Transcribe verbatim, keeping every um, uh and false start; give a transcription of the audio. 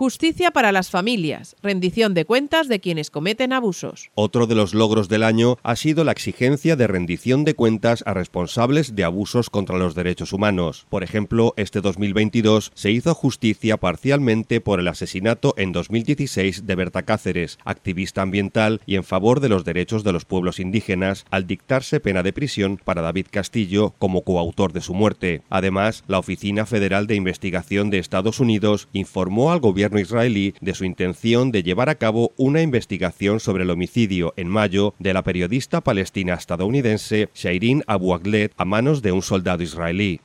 Justicia para las familias, rendición de cuentas de quienes cometen abusos. Otro de los logros del año ha sido la exigencia de rendición de cuentas a responsables de abusos contra los derechos humanos. Por ejemplo, este dos mil veintidós se hizo justicia parcialmente por el asesinato en dos mil dieciséis de Berta Cáceres, activista ambiental y en favor de los derechos de los pueblos indígenas, al dictarse pena de prisión para David Castillo como coautor de su muerte. Además, la Oficina Federal de Investigación de Estados Unidos informó al gobierno israelí de su intención de llevar a cabo una investigación sobre el homicidio en mayo de la periodista palestina estadounidense Shireen Abu Akleh a manos de un soldado israelí.